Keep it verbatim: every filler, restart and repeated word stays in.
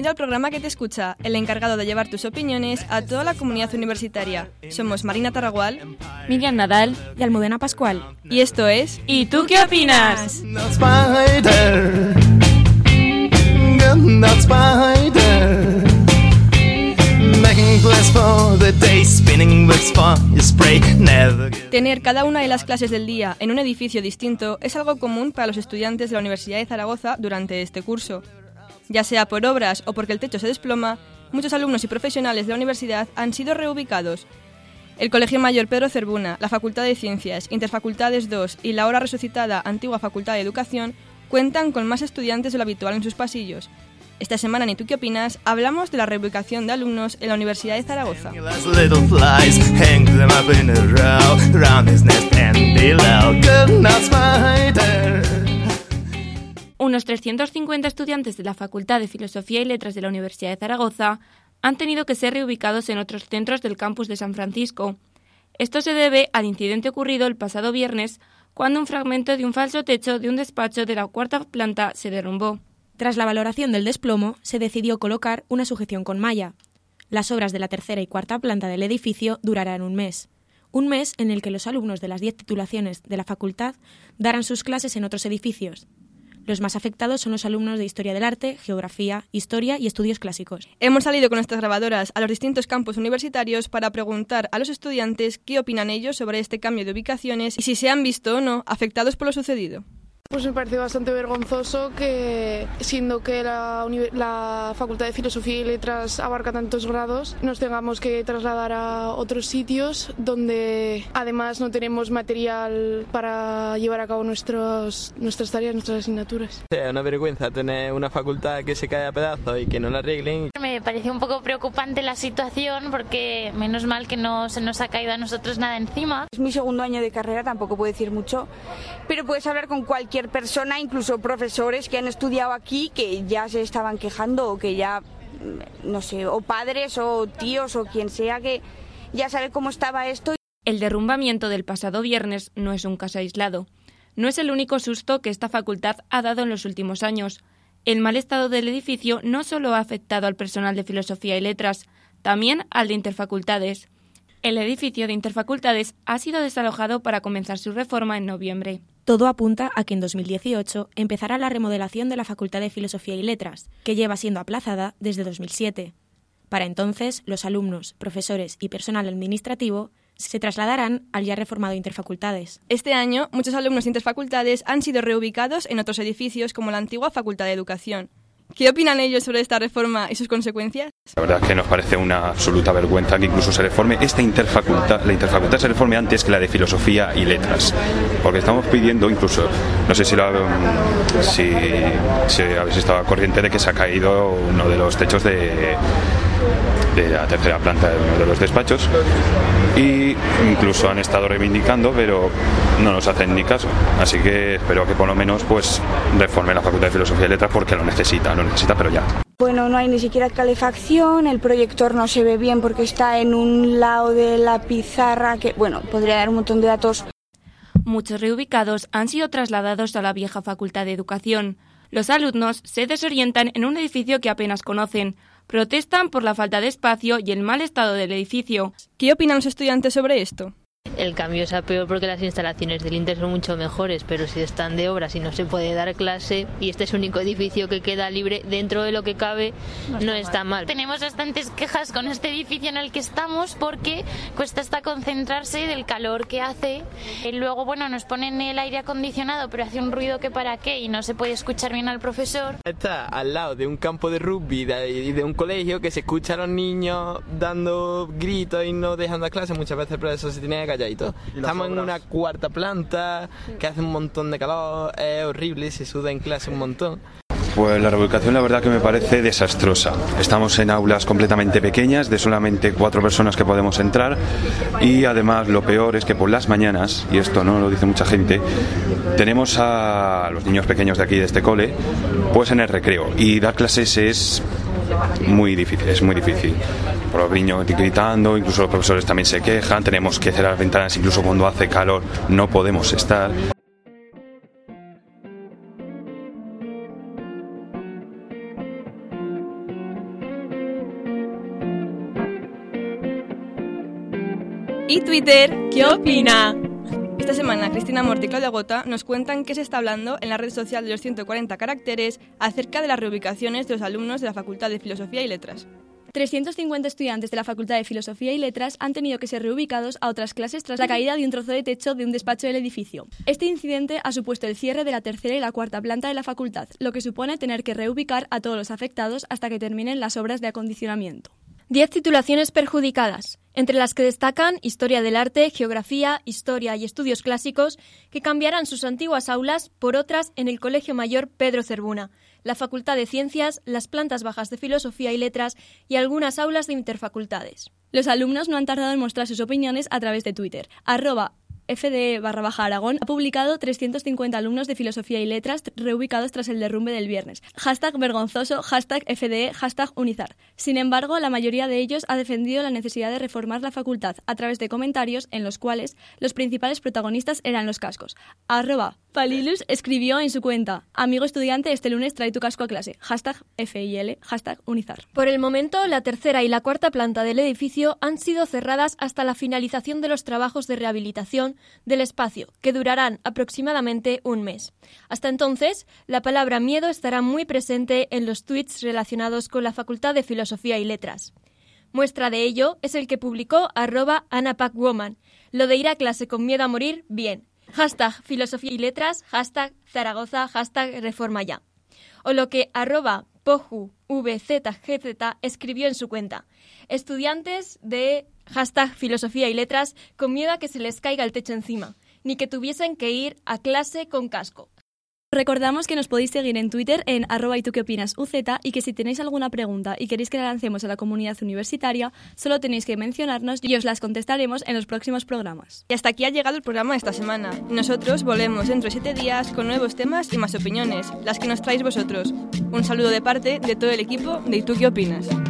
Bienvenido al programa que te escucha, el encargado de llevar tus opiniones a toda la comunidad universitaria. Somos Marina Tarragual, Miriam Nadal y Almudena Pascual. Y esto es... ¿Y tú qué opinas? Tener cada una de las clases del día en un edificio distinto es algo común para los estudiantes de la Universidad de Zaragoza durante este curso. Ya sea por obras o porque el techo se desploma, muchos alumnos y profesionales de la universidad han sido reubicados. El Colegio Mayor Pedro Cervuna, la Facultad de Ciencias, Interfacultades dos y la ahora resucitada antigua Facultad de Educación cuentan con más estudiantes de lo habitual en sus pasillos. Esta semana en ¿Y tú qué opinas? Hablamos de la reubicación de alumnos en la Universidad de Zaragoza. Unos trescientos cincuenta estudiantes de la Facultad de Filosofía y Letras de la Universidad de Zaragoza han tenido que ser reubicados en otros centros del campus de San Francisco. Esto se debe al incidente ocurrido el pasado viernes, cuando un fragmento de un falso techo de un despacho de la cuarta planta se derrumbó. Tras la valoración del desplomo, se decidió colocar una sujeción con malla. Las obras de la tercera y cuarta planta del edificio durarán un mes. Un mes en el que los alumnos de las diez titulaciones de la facultad darán sus clases en otros edificios. Los más afectados son los alumnos de Historia del Arte, Geografía, Historia y Estudios Clásicos. Hemos salido con nuestras grabadoras a los distintos campus universitarios para preguntar a los estudiantes qué opinan ellos sobre este cambio de ubicaciones y si se han visto o no afectados por lo sucedido. Pues me parece bastante vergonzoso que, siendo que la, la Facultad de Filosofía y Letras abarca tantos grados, nos tengamos que trasladar a otros sitios donde además no tenemos material para llevar a cabo nuestros, nuestras tareas, nuestras asignaturas. Es una vergüenza tener una facultad que se cae a pedazos y que no la arreglen. Me pareció un poco preocupante la situación porque menos mal que no se nos ha caído a nosotros nada encima. Es mi segundo año de carrera, tampoco puedo decir mucho, pero puedes hablar con cualquier persona, incluso profesores que han estudiado aquí, que ya se estaban quejando o que ya, no sé, o padres o tíos o quien sea, que ya sabe cómo estaba esto. El derrumbamiento del pasado viernes no es un caso aislado. No es el único susto que esta facultad ha dado en los últimos años. El mal estado del edificio no solo ha afectado al personal de Filosofía y Letras, también al de Interfacultades. El edificio de Interfacultades ha sido desalojado para comenzar su reforma en noviembre. Todo apunta a que en dos mil dieciocho empezará la remodelación de la Facultad de Filosofía y Letras, que lleva siendo aplazada desde dos mil siete. Para entonces, los alumnos, profesores y personal administrativo se trasladarán al ya reformado Interfacultades. Este año, muchos alumnos de Interfacultades han sido reubicados en otros edificios como la antigua Facultad de Educación. ¿Qué opinan ellos sobre esta reforma y sus consecuencias? La verdad es que nos parece una absoluta vergüenza que incluso se reforme esta interfacultad, la interfacultad se reforme antes que la de Filosofía y Letras, porque estamos pidiendo incluso, no sé si, lo, si, si habéis estado corriente de que se ha caído uno de los techos de, de la tercera planta de uno de los despachos y incluso han estado reivindicando, pero no nos hacen ni caso, así que espero que por lo menos pues reforme la Facultad de Filosofía y Letras porque lo necesita, lo necesita pero ya. Bueno, no hay ni siquiera calefacción, el proyector no se ve bien porque está en un lado de la pizarra que, bueno, podría dar un montón de datos. Muchos reubicados han sido trasladados a la vieja Facultad de Educación. Los alumnos se desorientan en un edificio que apenas conocen. Protestan por la falta de espacio y el mal estado del edificio. ¿Qué opinan los estudiantes sobre esto? El cambio sea peor porque las instalaciones del Inter son mucho mejores, pero si están de obras y no se puede dar clase y este es el único edificio que queda libre dentro de lo que cabe, no está, no está mal. mal. Tenemos bastantes quejas con este edificio en el que estamos porque cuesta hasta concentrarse del calor que hace. Y luego, bueno, nos ponen el aire acondicionado, pero hace un ruido que para qué y no se puede escuchar bien al profesor. Está al lado de un campo de rugby y de, de un colegio que se escucha a los niños dando gritos y no dejando dar clase, muchas veces el profesor se tiene que callar. Estamos en una cuarta planta que hace un montón de calor, es horrible, se suda en clase un montón. Pues la reubicación la verdad que me parece desastrosa. Estamos en aulas completamente pequeñas, de solamente cuatro personas que podemos entrar y además lo peor es que por las mañanas, y esto no lo dice mucha gente, tenemos a los niños pequeños de aquí de este cole pues en el recreo y dar clases es muy difícil, es muy difícil. Por los niños gritando, incluso los profesores también se quejan, tenemos que cerrar las ventanas, incluso cuando hace calor no podemos estar. ¿Y Twitter qué opina? Esta semana Cristina Morte y Claudia Gota nos cuentan qué se está hablando en la red social de los ciento cuarenta caracteres acerca de las reubicaciones de los alumnos de la Facultad de Filosofía y Letras. trescientos cincuenta estudiantes de la Facultad de Filosofía y Letras han tenido que ser reubicados a otras clases tras la caída de un trozo de techo de un despacho del edificio. Este incidente ha supuesto el cierre de la tercera y la cuarta planta de la facultad, lo que supone tener que reubicar a todos los afectados hasta que terminen las obras de acondicionamiento. Diez titulaciones perjudicadas, entre las que destacan Historia del Arte, Geografía, Historia y Estudios Clásicos, que cambiarán sus antiguas aulas por otras en el Colegio Mayor Pedro Cervuna, la Facultad de Ciencias, las plantas bajas de Filosofía y Letras y algunas aulas de interfacultades. Los alumnos no han tardado en mostrar sus opiniones a través de Twitter. Arroba F D E barra baja Aragón ha publicado trescientos cincuenta alumnos de Filosofía y Letras reubicados tras el derrumbe del viernes. Hashtag vergonzoso, hashtag F D E, hashtag Unizar. Sin embargo, la mayoría de ellos ha defendido la necesidad de reformar la facultad a través de comentarios en los cuales los principales protagonistas eran los cascos. Arroba Palilus escribió en su cuenta: amigo estudiante, este lunes trae tu casco a clase. Hashtag F I L, hashtag Unizar. Por el momento, la tercera y la cuarta planta del edificio han sido cerradas hasta la finalización de los trabajos de rehabilitación del espacio, que durarán aproximadamente un mes. Hasta entonces, la palabra miedo estará muy presente en los tweets relacionados con la Facultad de Filosofía y Letras. Muestra de ello es el que publicó arroba AnaPacWoman. Lo de ir a clase con miedo a morir, bien. Hashtag Filosofía y Letras, hashtag Zaragoza, hashtag Reforma Ya. O lo que arroba PojuVZGZ escribió en su cuenta. Estudiantes de hashtag Filosofía y Letras con miedo a que se les caiga el techo encima, ni que tuviesen que ir a clase con casco. Recordamos que nos podéis seguir en Twitter en arroba y tú qué opinas UZ y que si tenéis alguna pregunta y queréis que la lancemos a la comunidad universitaria, solo tenéis que mencionarnos y os las contestaremos en los próximos programas. Y hasta aquí ha llegado el programa de esta semana. Nosotros volvemos dentro de siete días con nuevos temas y más opiniones, las que nos traéis vosotros. Un saludo de parte de todo el equipo de ¿Y tú qué opinas?